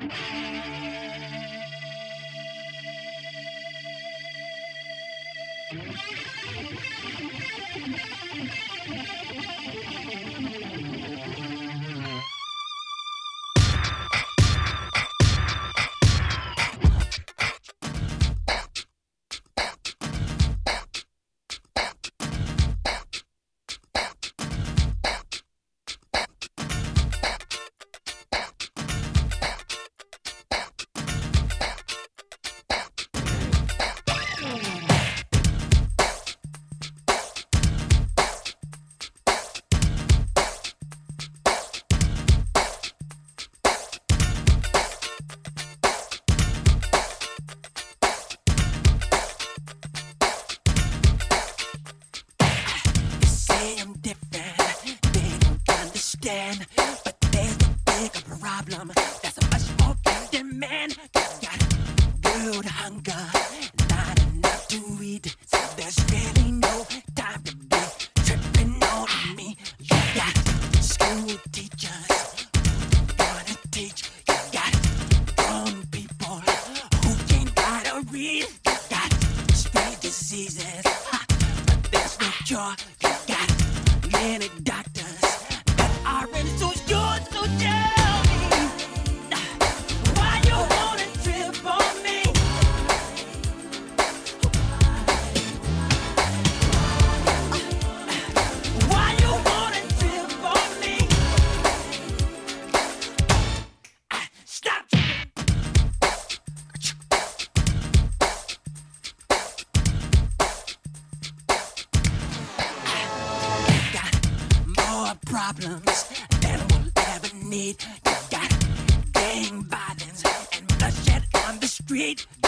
But there's a bigger problem. That's a much more in demand. Got world hunger, not enough to eat. So there's really no time to be tripping on me. You got school teachers who wanna teach. You got grown people who can't write or read. You got strange diseases, but there's no cure. You got many doctors that aren't so sure. So tell me, why you wanna trip on me? Why you wanna trip on me? Stop! Got more problems than we'll ever need. You got gang violence and bloodshed on the street.